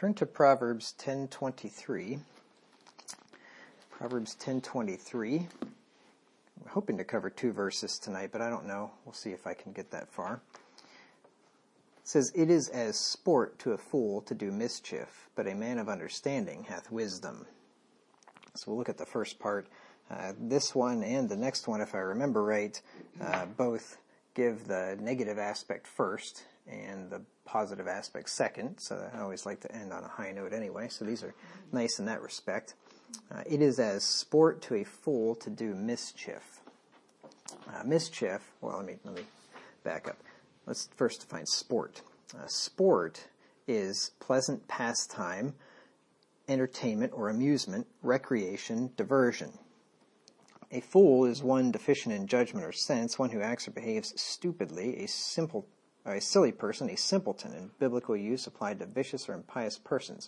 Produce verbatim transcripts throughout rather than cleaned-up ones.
turn to Proverbs ten twenty-three. Proverbs ten twenty-three. I'm hoping to cover two verses tonight, but I don't know. We'll see if I can get that far. It says, "It is as sport to a fool to do mischief, but a man of understanding hath wisdom." So we'll look at the first part. Uh, this one and the next one, if I remember right, uh, both give the negative aspect first and the positive aspect second. So I always like to end on a high note anyway. So these are nice in that respect. Uh, it is as sport to a fool to do mischief. Uh, mischief, well, let me, let me back up. Let's first define sport. Uh, sport is pleasant pastime, entertainment or amusement, recreation, diversion. A fool is one deficient in judgment or sense, one who acts or behaves stupidly, a simple, a silly person, a simpleton, in biblical use applied to vicious or impious persons.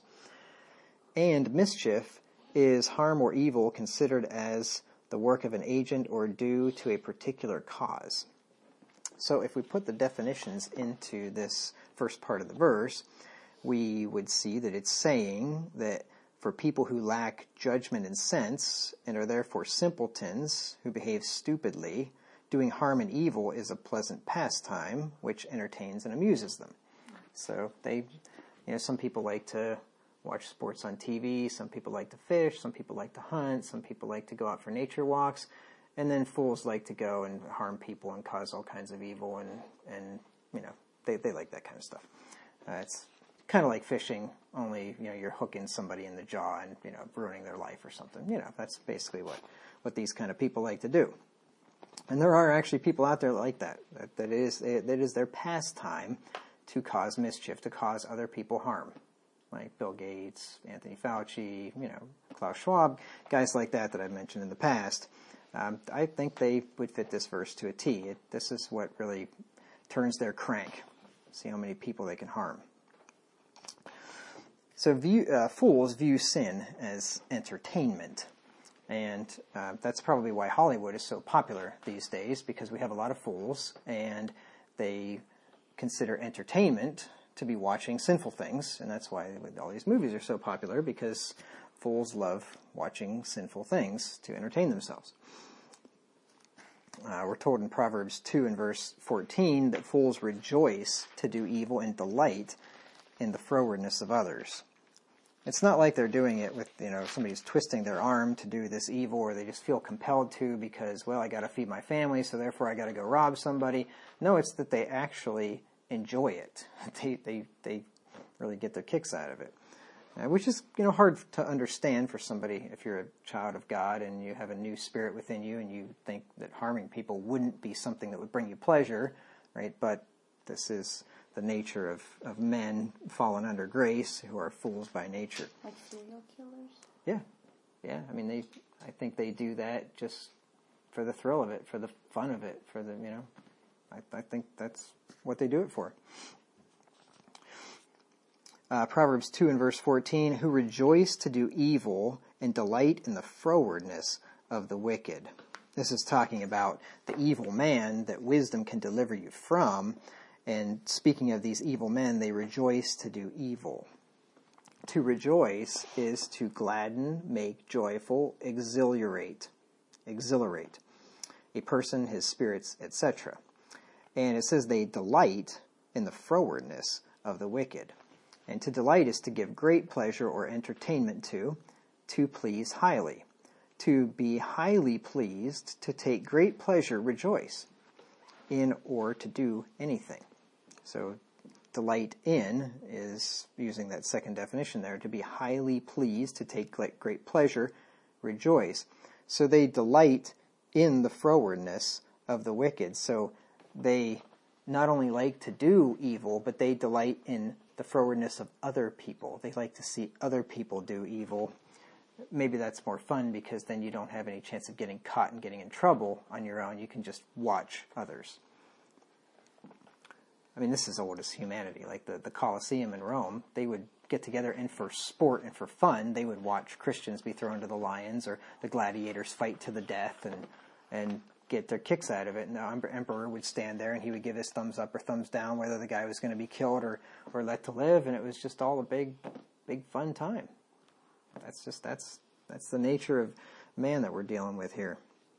And mischief is harm or evil considered as the work of an agent or due to a particular cause. So if we put the definitions into this first part of the verse, we would see that it's saying that for people who lack judgment and sense and are therefore simpletons who behave stupidly, doing harm and evil is a pleasant pastime which entertains and amuses them. So they, you know, some people like to watch sports on T V, some people like to fish, some people like to hunt, some people like to go out for nature walks, and then fools like to go and harm people and cause all kinds of evil, and, and you know, they, they like that kind of stuff. Uh, it's kind of like fishing, only, you know, you're hooking somebody in the jaw and, you know, ruining their life or something. You know, that's basically what, what these kind of people like to do. And there are actually people out there like that, that, that, is, that is their pastime to cause mischief, to cause other people harm. Like Bill Gates, Anthony Fauci, you know, Klaus Schwab, guys like that that I've mentioned in the past. Um, I think they would fit this verse to a T. It, this is what really turns their crank. See how many people they can harm. So view, uh, fools view sin as entertainment. And uh, that's probably why Hollywood is so popular these days, because we have a lot of fools, and they consider entertainment to be watching sinful things. And that's why all these movies are so popular, because fools love watching sinful things to entertain themselves. Uh, we're told in Proverbs two and verse fourteen that fools rejoice to do evil and delight in the frowardness of others. It's not like they're doing it with, you know, somebody's twisting their arm to do this evil, or they just feel compelled to because, well, I got to feed my family, so therefore I got to go rob somebody. No, it's that they actually enjoy it. They they they really get their kicks out of it, uh, which is, you know, hard to understand for somebody if you're a child of God and you have a new spirit within you and you think that harming people wouldn't be something that would bring you pleasure, right? But this is the nature of, of men fallen under grace who are fools by nature. Like serial killers? Yeah. Yeah. I mean, they, I think they do that just for the thrill of it, for the fun of it, for the, you know, I, I think that's what they do it for. Uh, Proverbs two and verse fourteen, who rejoice to do evil and delight in the frowardness of the wicked. This is talking about the evil man that wisdom can deliver you from. And speaking of these evil men, they rejoice to do evil. To rejoice is to gladden, make joyful, exhilarate, exhilarate a person, his spirits, et cetera. And it says they delight in the frowardness of the wicked. And to delight is to give great pleasure or entertainment to, to please highly. To be highly pleased, to take great pleasure, rejoice in, or to do anything. So delight in is using that second definition there, to be highly pleased, to take great pleasure, rejoice. So they delight in the frowardness of the wicked. So they not only like to do evil, but they delight in the frowardness of other people. They like to see other people do evil. Maybe that's more fun because then you don't have any chance of getting caught and getting in trouble on your own. You can just watch others. I mean, this is old as humanity. Like the, the Colosseum in Rome, they would get together and for sport and for fun, they would watch Christians be thrown to the lions or the gladiators fight to the death and and get their kicks out of it. And the emperor would stand there and he would give his thumbs up or thumbs down whether the guy was going to be killed or, or let to live. And it was just all a big big fun time. That's just, that's, that's the nature of man that we're dealing with here.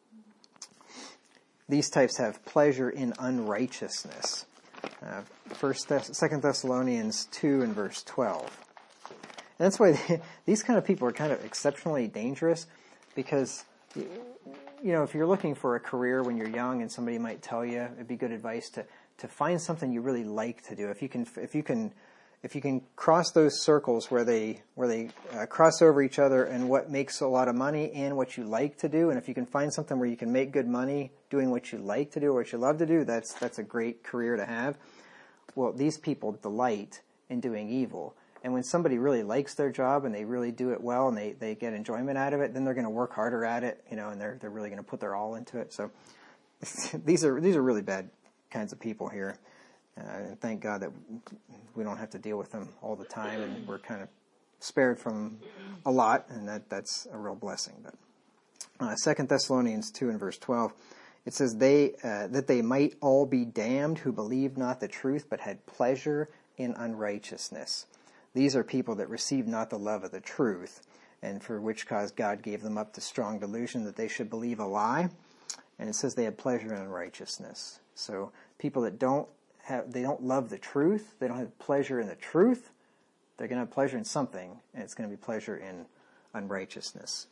These types have pleasure in unrighteousness. Uh, First, Thess- Second Thessalonians two and verse twelve. And that's why they, these kind of people are kind of exceptionally dangerous, because, you know, if you're looking for a career when you're young, and somebody might tell you, it'd be good advice to, to find something you really like to do. If you can, if you can, if you can cross those circles where they, where they uh, cross over each other and what makes a lot of money and what you like to do, and if you can find something where you can make good money doing what you like to do or what you love to do, that's, that's a great career to have. Well, these people delight in doing evil. And when somebody really likes their job and they really do it well and they, they get enjoyment out of it, then they're going to work harder at it, you know, and they're they're really going to put their all into it. So these are these are really bad kinds of people here. Uh, and thank God that we don't have to deal with them all the time, and we're kind of spared from a lot, and that, that's a real blessing. But uh, Second Thessalonians two and verse twelve, it says, they uh, that they might all be damned who believed not the truth, but had pleasure in unrighteousness. These are people that received not the love of the truth, and for which cause God gave them up to strong delusion that they should believe a lie. And it says they had pleasure in unrighteousness. So people that don't have, they don't love the truth, they don't have pleasure in the truth, they're going to have pleasure in something, and it's going to be pleasure in unrighteousness.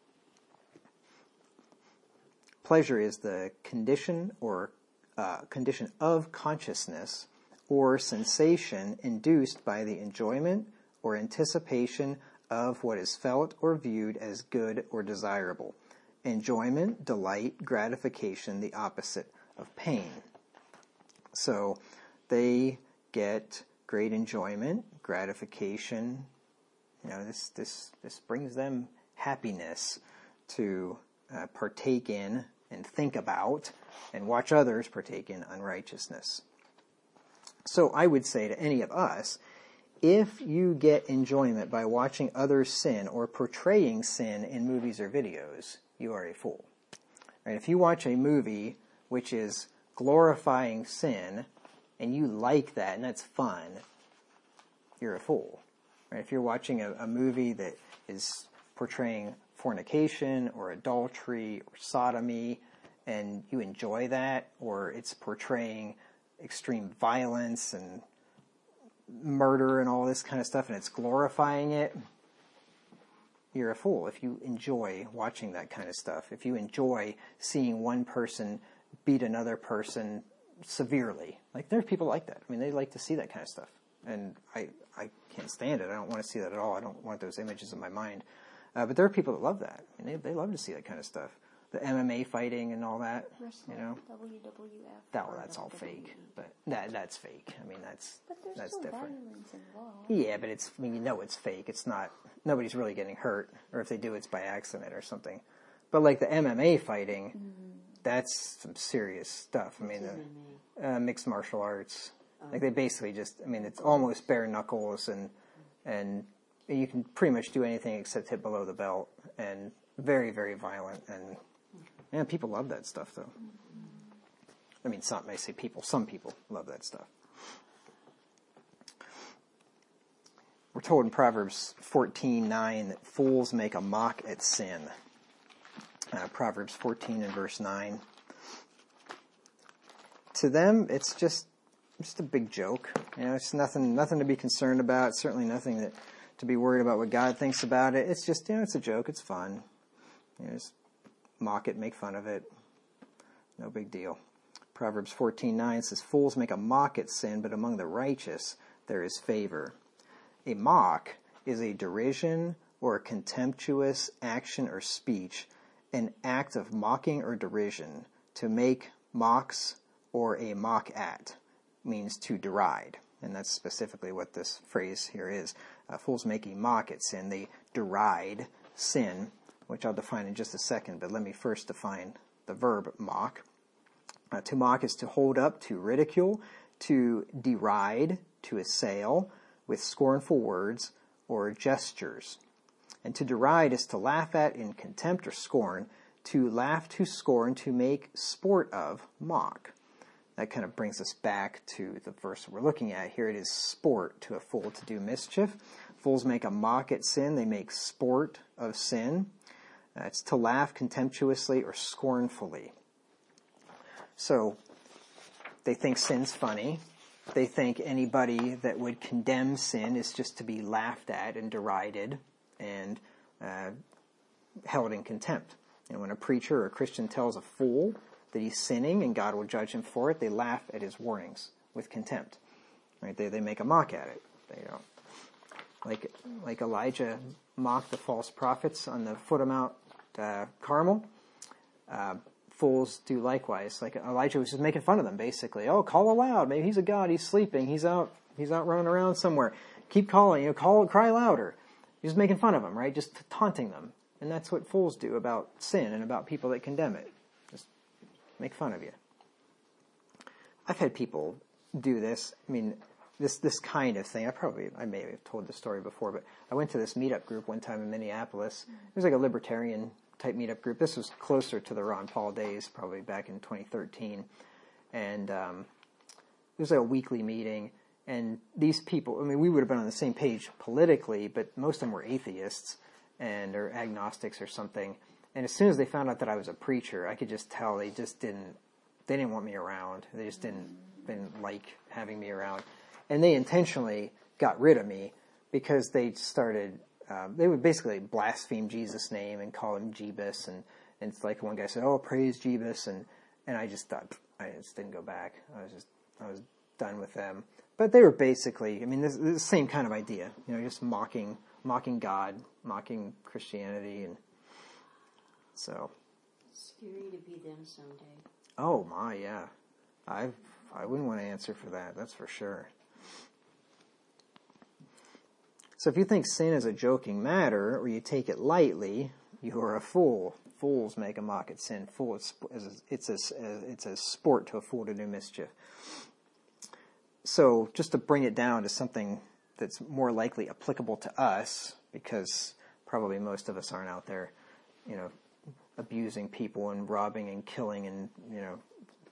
Pleasure is the condition or uh, condition of consciousness or sensation induced by the enjoyment or anticipation of what is felt or viewed as good or desirable. Enjoyment, delight, gratification, the opposite of pain. So they get great enjoyment, gratification. You know, this this this brings them happiness to uh, partake in and think about and watch others partake in unrighteousness. So I would say to any of us, if you get enjoyment by watching others sin or portraying sin in movies or videos, you are a fool. Right? If you watch a movie which is glorifying sin and you like that and that's fun, you're a fool. Right? If you're watching a, a movie that is portraying fornication or adultery or sodomy and you enjoy that, or it's portraying extreme violence and murder and all this kind of stuff, and it's glorifying it, you're a fool if you enjoy watching that kind of stuff. If you enjoy seeing one person beat another person severely. Like, there are people like that. I mean, they like to see that kind of stuff. And I, I can't stand it. I don't want to see that at all. I don't want those images in my mind. Uh, but there are people that love that. I mean, they, they love to see that kind of stuff. The M M A fighting and all that, Wrestling, you know. W W F. That, well, that's all fake. But that that's fake. I mean, that's But there's that's still different. violence involved. Yeah, but it's, I mean, you know it's fake. It's not, nobody's really getting hurt. Or if they do, it's by accident or something. But like the M M A fighting, mm-hmm. that's some serious stuff. I mean, the, uh, mixed martial arts. Oh. Like they basically just, I mean, it's almost bare knuckles, and and you can pretty much do anything except hit below the belt, and very, very violent. And yeah, people love that stuff, though. I mean, some, I say people, some people love that stuff. We're told in Proverbs fourteen nine that fools make a mock at sin. Uh, Proverbs fourteen and verse nine. To them, it's just just a big joke. You know, it's nothing nothing to be concerned about. Certainly nothing that to be worried about what God thinks about it. It's just, you know, it's a joke. It's fun. You know, just mock it, make fun of it. No big deal. Proverbs fourteen nine says, fools make a mock at sin, but among the righteous there is favor. A mock is a derision or a contemptuous action or speech, an act of mocking or derision. To make mocks or a mock at means to deride. And that's specifically what this phrase here is. Uh, fools make a mock at sin. They deride sin, which I'll define in just a second, but let me first define the verb mock. Uh, to mock is to hold up, to ridicule, to deride, to assail with scornful words or gestures. And to deride is to laugh at in contempt or scorn, to laugh to scorn, to make sport of, mock. that kind of brings us back to the verse we're looking at here. It is sport to a fool to do mischief. Fools make a mock at sin. They make sport of sin. Uh, it's to laugh contemptuously or scornfully. So they think sin's funny. They think anybody that would condemn sin is just to be laughed at and derided and uh, held in contempt. And when a preacher or a Christian tells a fool that he's sinning and God will judge him for it, they laugh at his warnings with contempt. Right? They they make a mock at it. They don't. Like like Elijah mocked the false prophets on the foot of Mount uh, Carmel. Uh, fools do likewise. Like Elijah was just making fun of them, basically. Oh, call aloud. Maybe he's a god. He's sleeping. He's out. He's out running around somewhere. Keep calling. You know, call, cry louder. He's just making fun of them, right? Just taunting them. And that's what fools do about sin and about people that condemn it. Just make fun of you. I've had people do this. I mean, this this kind of thing. I probably, I may have told this story before, but I went to this meetup group one time in Minneapolis. It was like a libertarian type meetup group. This was closer to the Ron Paul days, probably back in twenty thirteen. And um, it was like a weekly meeting. And these people, I mean, we would have been on the same page politically, but most of them were atheists and or agnostics or something. And as soon as they found out that I was a preacher, I could just tell they just didn't, they didn't want me around. They just didn't, didn't like having me around. And they intentionally got rid of me because they started, uh, they would basically blaspheme Jesus' name and call him Jebus. And, and it's like one guy said, oh, praise Jebus. And, and I just thought, I just didn't go back. I was just, I was done with them. But they were basically, I mean, this, this is the same kind of idea, you know, just mocking, mocking God, mocking Christianity, and so. Scary to be them someday. Oh my, yeah. I I wouldn't want to answer for that. That's for sure. So if you think sin is a joking matter, or you take it lightly, you are a fool. Fools make a mock at sin. Fool is it's a it's a sport to a fool to do mischief. So just to bring it down to something that's more likely applicable to us, because probably most of us aren't out there, you know, abusing people and robbing and killing and, you know,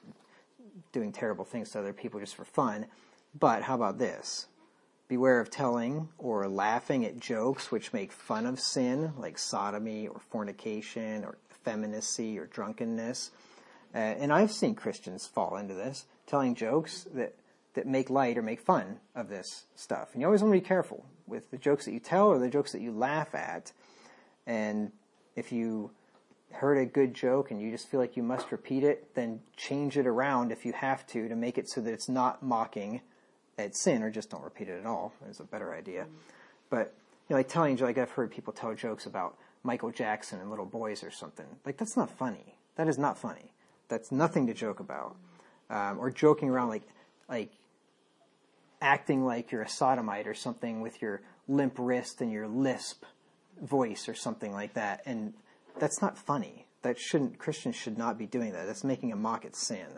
doing terrible things to other people just for fun. But how about this? Beware of telling or laughing at jokes which make fun of sin, like sodomy or fornication or effeminacy or drunkenness. Uh, and I've seen Christians fall into this, telling jokes that that make light or make fun of this stuff. And you always want to be careful with the jokes that you tell or the jokes that you laugh at. And if you heard a good joke and you just feel like you must repeat it, then change it around if you have to to make it so that it's not mocking at sin, or just don't repeat it at all. Is a better idea. Mm-hmm. But, you know, like telling, like I've heard people tell jokes about Michael Jackson and little boys or something. Like, that's not funny. That is not funny. That's nothing to joke about. Um, or joking around like, like, acting like you're a sodomite or something with your limp wrist and your lisp voice or something like that. And that's not funny. That shouldn't, Christians should not be doing that. That's making a mock at sin.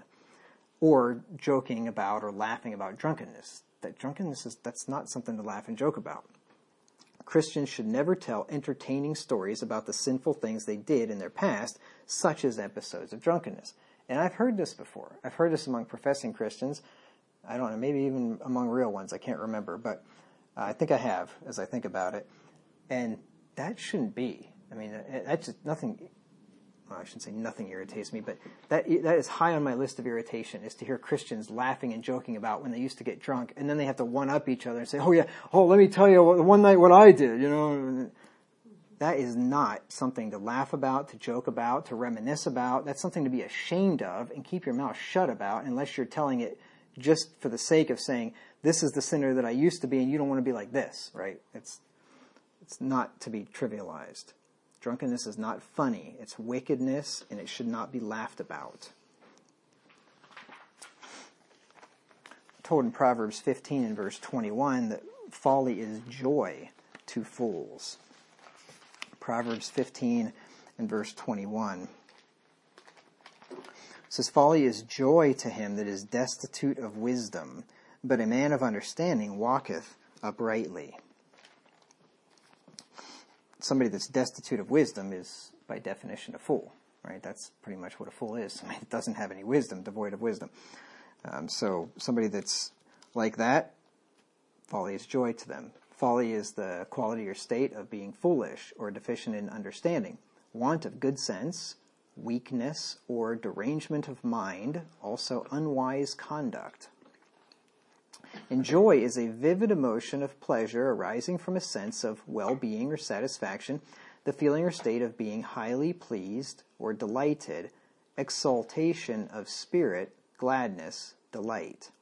Or joking about or laughing about drunkenness. That drunkenness is, that's not something to laugh and joke about. Christians should never tell entertaining stories about the sinful things they did in their past, such as episodes of drunkenness. And I've heard this before. I've heard this among professing Christians. I don't know, maybe even among real ones. I can't remember, but uh, I think I have, as I think about it. And that shouldn't be. I mean, that's just nothing. Well, I shouldn't say nothing irritates me, but that that is high on my list of irritation, is to hear Christians laughing and joking about when they used to get drunk, and then they have to one-up each other and say, oh yeah, oh, let me tell you what, one night what I did, you know. That is not something to laugh about, to joke about, to reminisce about. That's something to be ashamed of and keep your mouth shut about, unless you're telling it just for the sake of saying, this is the sinner that I used to be, and you don't want to be like this, right? It's it's not to be trivialized. Drunkenness is not funny. It's wickedness, and it should not be laughed about. Told in Proverbs fifteen and verse twenty-one that folly is joy to fools. Proverbs fifteen and verse twenty-one. It says, folly is joy to him that is destitute of wisdom, but a man of understanding walketh uprightly. Somebody that's destitute of wisdom is, by definition, a fool, right? That's pretty much what a fool is. Somebody that doesn't have any wisdom, devoid of wisdom. Um, so somebody that's like that, folly is joy to them. Folly is the quality or state of being foolish or deficient in understanding, want of good sense, weakness or derangement of mind, also unwise conduct. And joy is a vivid emotion of pleasure arising from a sense of well-being or satisfaction, the feeling or state of being highly pleased or delighted, exaltation of spirit, gladness, delight.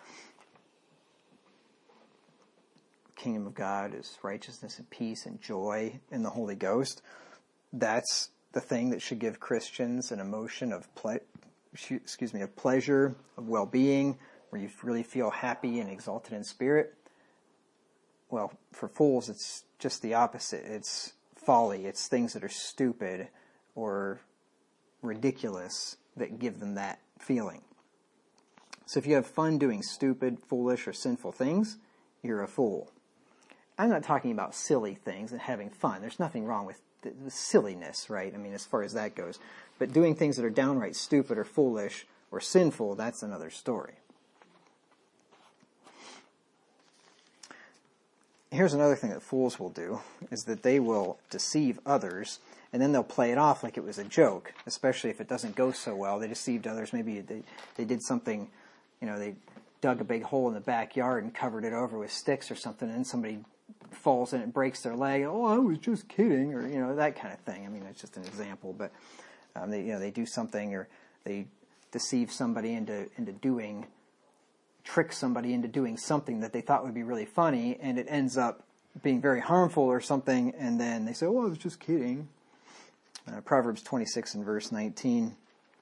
Kingdom of God is righteousness and peace and joy in the Holy Ghost. That's the thing that should give Christians an emotion of ple- excuse me, of pleasure, of well-being, where you really feel happy and exalted in spirit. Well, for fools, it's just the opposite. It's folly. It's things that are stupid or ridiculous that give them that feeling. So if you have fun doing stupid, foolish, or sinful things, you're a fool. I'm not talking about silly things and having fun. There's nothing wrong with the, the silliness, right? I mean, as far as that goes. But doing things that are downright stupid or foolish or sinful, that's another story. Here's another thing that fools will do, is that they will deceive others, and then they'll play it off like it was a joke, especially if it doesn't go so well. They deceived others. Maybe they, they did something, you know, they dug a big hole in the backyard and covered it over with sticks or something, and then somebody falls in and breaks their leg. Oh, I was just kidding, or, you know, that kind of thing. I mean, that's just an example, but um, they, you know, they do something, or they deceive somebody into into doing trick somebody into doing something that they thought would be really funny, and it ends up being very harmful or something, and then they say, oh, I was just kidding. Uh, Proverbs twenty-six and verse nineteen.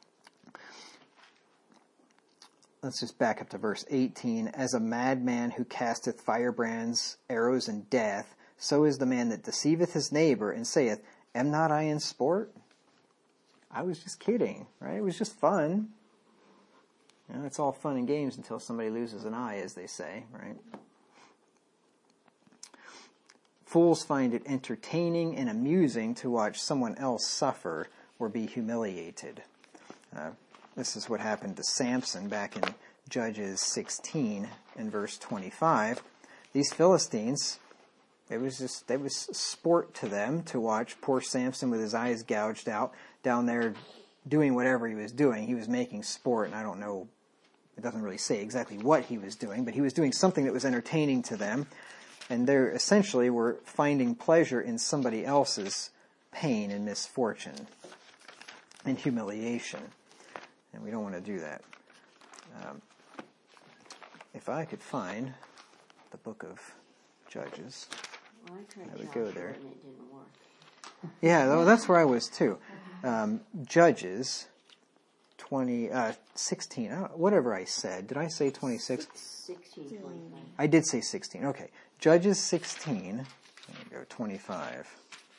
Let's just back up to verse eighteen. As a madman who casteth firebrands, arrows, and death, so is the man that deceiveth his neighbor, and saith, am not I in sport? I was just kidding, right? It was just fun. You know, it's all fun and games until somebody loses an eye, as they say, right? Fools find it entertaining and amusing to watch someone else suffer or be humiliated. Uh, this is what happened to Samson back in Judges sixteen and verse twenty-five. These Philistines, it was just, it was sport to them to watch poor Samson with his eyes gouged out down there doing whatever he was doing. He was making sport, and I don't know, it doesn't really say exactly what he was doing, but he was doing something that was entertaining to them. And they essentially were finding pleasure in somebody else's pain and misfortune and humiliation. And we don't want to do that. Um, if I could find the book of Judges. Well, I tried I would Joshua go there. and it didn't work. Yeah, though, that's where I was too. Um, Judges twenty, uh, sixteen, uh, whatever I said. Did I say twenty-six? sixteen twenty-five. I did say sixteen. Okay. Judges sixteen. There you go, twenty-five.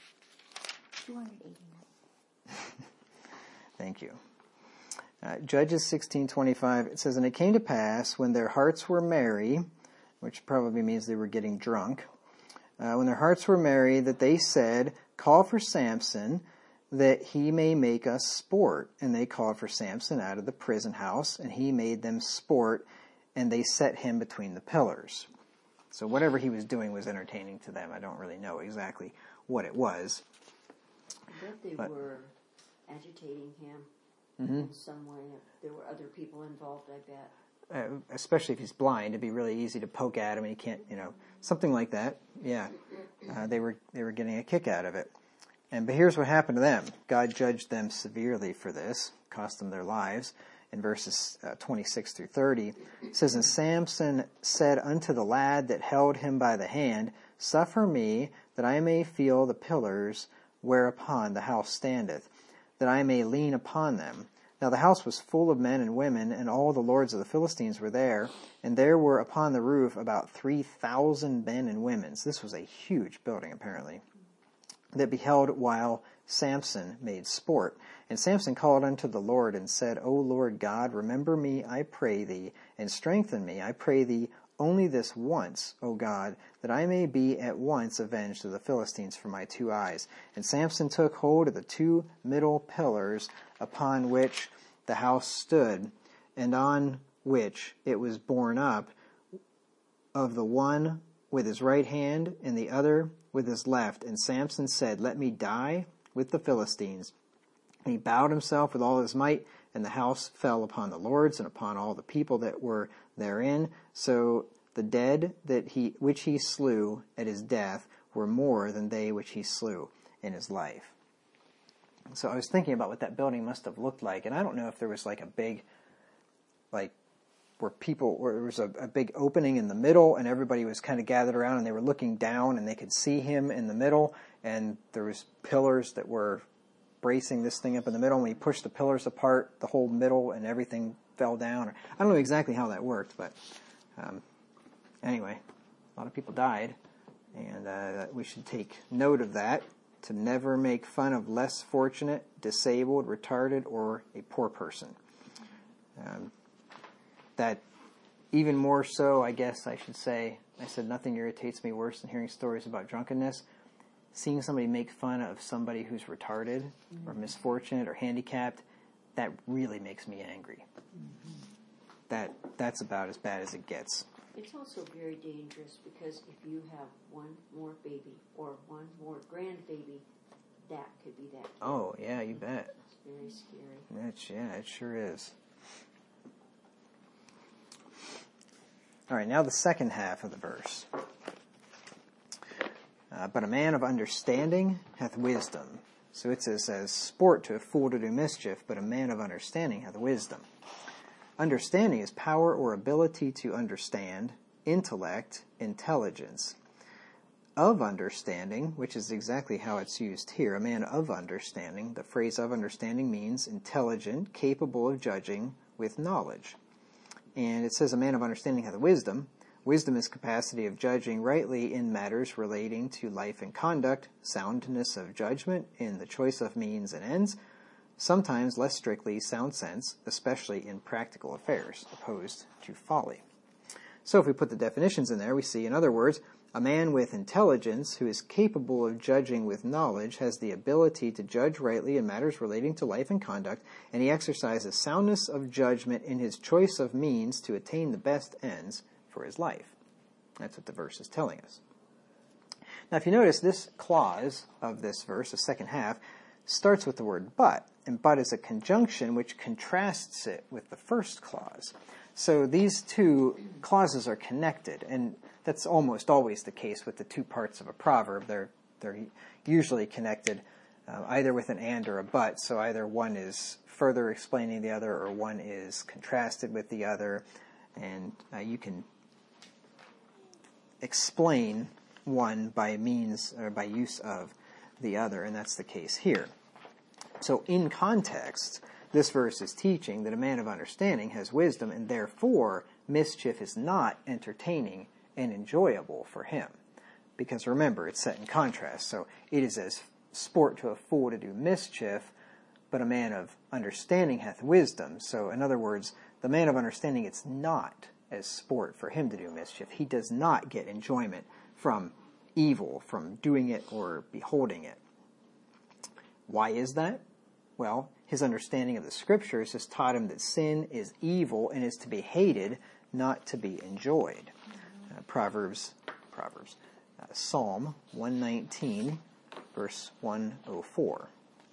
two hundred eighty-nine. Thank you. Uh, Judges sixteen twenty-five. It says, and it came to pass when their hearts were merry, which probably means they were getting drunk, uh, when their hearts were merry, that they said, call for Samson, that he may make us sport. And they called for Samson out of the prison house, and he made them sport, and they set him between the pillars. So whatever he was doing was entertaining to them. I don't really know exactly what it was. I bet they But- were agitating him Mm-hmm. in some way. There were other people involved, I bet. Uh, especially if he's blind, it'd be really easy to poke at him, and he can't, you know, something like that. Yeah, uh, they were they were getting a kick out of it. And but here's what happened to them. God judged them severely for this, cost them their lives. In verses uh, twenty-six through thirty, it says, and Samson said unto the lad that held him by the hand, suffer me that I may feel the pillars whereupon the house standeth, that I may lean upon them. Now the house was full of men and women, and all the lords of the Philistines were there, and there were upon the roof about three thousand men and women. So this was a huge building, apparently, that beheld while Samson made sport. And Samson called unto the Lord and said, O Lord God, remember me, I pray thee, and strengthen me, I pray thee, only this once, O God, that I may be at once avenged of the Philistines for my two eyes. And Samson took hold of the two middle pillars upon which the house stood, and on which it was borne up of the one with his right hand and the other with his left. And Samson said, let me die with the Philistines. And he bowed himself with all his might, and the house fell upon the lords and upon all the people that were therein. So the dead that he which he slew at his death were more than they which he slew in his life. So I was thinking about what that building must have looked like, and I don't know if there was like a big, like, where people, where there was a, a big opening in the middle, and everybody was kind of gathered around, and they were looking down, and they could see him in the middle, and there was pillars that were bracing this thing up in the middle, and when he pushed the pillars apart, the whole middle and everything fell down. I don't know exactly how that worked, but um, anyway, a lot of people died, and uh, we should take note of that, to never make fun of less fortunate, disabled, retarded, or a poor person. Um, that even more so, I guess I should say, I said nothing irritates me worse than hearing stories about drunkenness. Seeing somebody make fun of somebody who's retarded mm-hmm. or misfortunate or handicapped, that really makes me angry. Mm-hmm. That that's about as bad as it gets. It's also very dangerous because if you have one more baby or one more grandbaby, that could be that kid. Oh, yeah, you bet. It's very scary. That's, yeah, it sure is. All right, now the second half of the verse. Uh, but a man of understanding hath wisdom. So it says, as sport to a fool to do mischief, but a man of understanding hath wisdom. Understanding is power or ability to understand, intellect, intelligence. Of understanding, which is exactly how it's used here, a man of understanding, the phrase of understanding means intelligent, capable of judging with knowledge. And it says a man of understanding hath wisdom. Wisdom is capacity of judging rightly in matters relating to life and conduct, soundness of judgment in the choice of means and ends, sometimes less strictly sound sense, especially in practical affairs, opposed to folly. So if we put the definitions in there, we see, in other words, a man with intelligence who is capable of judging with knowledge has the ability to judge rightly in matters relating to life and conduct, and he exercises soundness of judgment in his choice of means to attain the best ends for his life. That's what the verse is telling us. Now if you notice, this clause of this verse, the second half, starts with the word but, and but is a conjunction which contrasts it with the first clause. So these two clauses are connected, and that's almost always the case with the two parts of a proverb. They're they're usually connected uh, either with an and or a but, so either one is further explaining the other or one is contrasted with the other, and uh, you can explain one by means or by use of the other, and that's the case here. So in context, this verse is teaching that a man of understanding has wisdom, and therefore mischief is not entertaining and enjoyable for him. Because remember, it's set in contrast. So it is as sport to a fool to do mischief, but a man of understanding hath wisdom. So in other words, the man of understanding, it's not as sport for him to do mischief. He does not get enjoyment from evil, from doing it or beholding it. Why is that? Well, his understanding of the Scriptures has taught him that sin is evil and is to be hated, not to be enjoyed. Uh, Proverbs, Proverbs, uh, Psalm one nineteen, verse one oh four.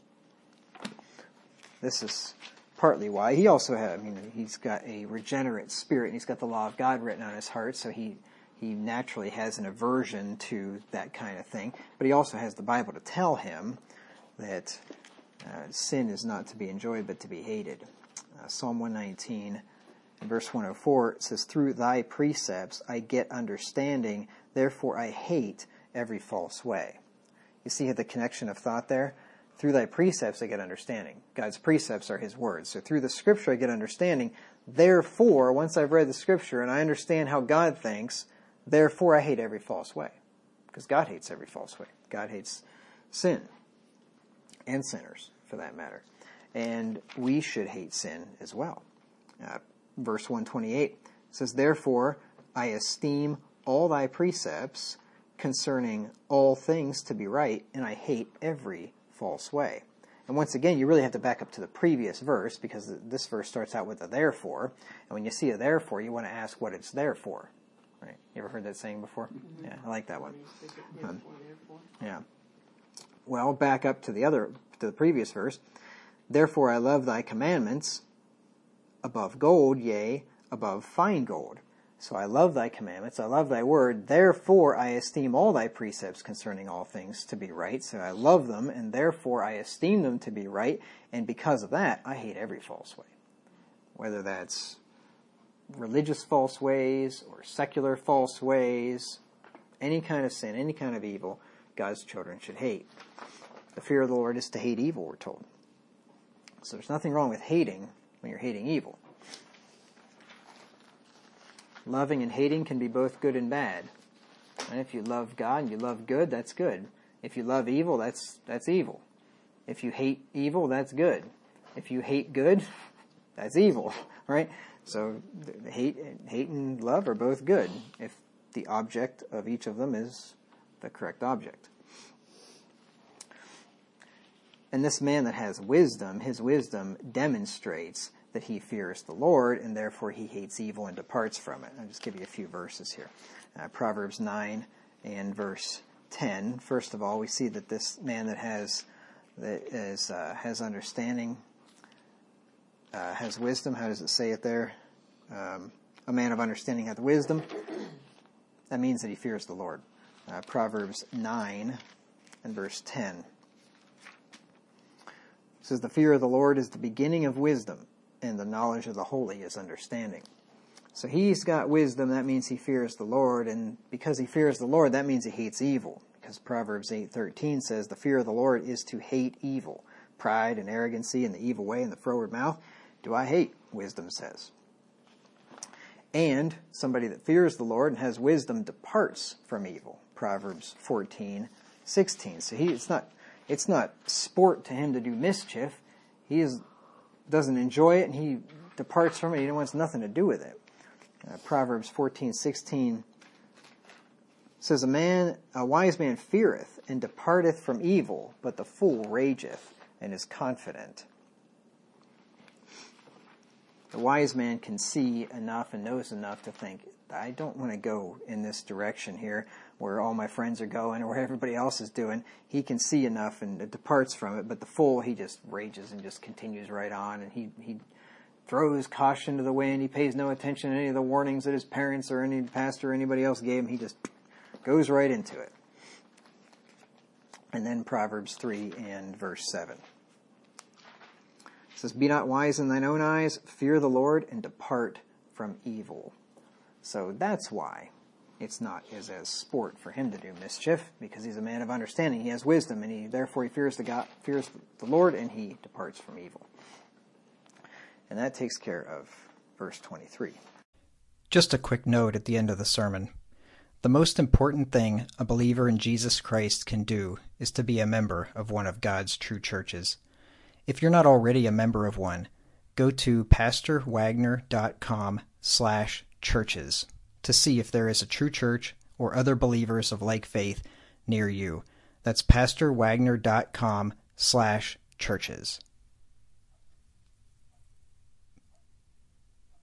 This is partly why. He also had, I mean, he's got a regenerate spirit, and he's got the law of God written on his heart, so he, he naturally has an aversion to that kind of thing. But he also has the Bible to tell him that Uh, sin is not to be enjoyed, but to be hated. Uh, Psalm one nineteen, and verse one oh four, it says, through thy precepts I get understanding, therefore I hate every false way. You see the connection of thought there? Through thy precepts I get understanding. God's precepts are his words. So through the Scripture I get understanding. Therefore, once I've read the Scripture and I understand how God thinks, therefore I hate every false way. Because God hates every false way. God hates sin. And sinners, for that matter. And we should hate sin as well. Uh, verse one twenty-eight says, therefore I esteem all thy precepts concerning all things to be right, and I hate every false way. And once again, you really have to back up to the previous verse, because this verse starts out with a therefore. And when you see a therefore, you want to ask what it's there for. Right? You ever heard that saying before? Mm-hmm. Yeah, I like that one. Therefore, um, therefore. Yeah. Well, back up to the other, to the previous verse. Therefore I love thy commandments above gold, yea, above fine gold. So I love thy commandments, I love thy word, therefore I esteem all thy precepts concerning all things to be right. So I love them, and therefore I esteem them to be right, and because of that, I hate every false way. Whether that's religious false ways, or secular false ways, any kind of sin, any kind of evil, God's children should hate. The fear of the Lord is to hate evil, we're told. So there's nothing wrong with hating when you're hating evil. Loving and hating can be both good and bad. And if you love God and you love good, that's good. If you love evil, that's that's evil. If you hate evil, that's good. If you hate good, that's evil, right? So hate, hate and love are both good if the object of each of them is the correct object. And this man that has wisdom, his wisdom demonstrates that he fears the Lord, and therefore he hates evil and departs from it. I'll just give you a few verses here. Uh, Proverbs nine and verse ten. First of all, we see that this man that has that is uh, has understanding, uh, has wisdom. How does it say it there? Um, a man of understanding hath wisdom. That means that he fears the Lord. Uh, Proverbs nine and verse ten. It says, the fear of the Lord is the beginning of wisdom, and the knowledge of the holy is understanding. So he's got wisdom, that means he fears the Lord, and because he fears the Lord, that means he hates evil. Because Proverbs eight thirteen says, the fear of the Lord is to hate evil. Pride and arrogancy and the evil way and the froward mouth do I hate, wisdom says. And somebody that fears the Lord and has wisdom departs from evil. Proverbs fourteen sixteen. So he, it's not, it's not sport to him to do mischief. He is, doesn't enjoy it, and he departs from it. He wants nothing to do with it. Uh, Proverbs fourteen sixteen says, a man, a wise man feareth and departeth from evil, but the fool rageth and is confident. The wise man can see enough and knows enough to think, I don't want to go in this direction here where all my friends are going or where everybody else is doing. He can see enough and departs from it, but the fool, he just rages and just continues right on, and he, he throws caution to the wind. He pays no attention to any of the warnings that his parents or any pastor or anybody else gave him. He just goes right into it. And then Proverbs three and verse seven. It says, be not wise in thine own eyes, fear the Lord, and depart from evil. So that's why it's not as as sport for him to do mischief, because he's a man of understanding. He has wisdom, and he therefore he fears the God, fears the Lord, and he departs from evil. And that takes care of verse twenty-three. Just a quick note at the end of the sermon. The most important thing a believer in Jesus Christ can do is to be a member of one of God's true churches. If you're not already a member of one, go to pastorwagner.com slash churches to see if there is a true church or other believers of like faith near you. That's pastorwagner.com slash churches.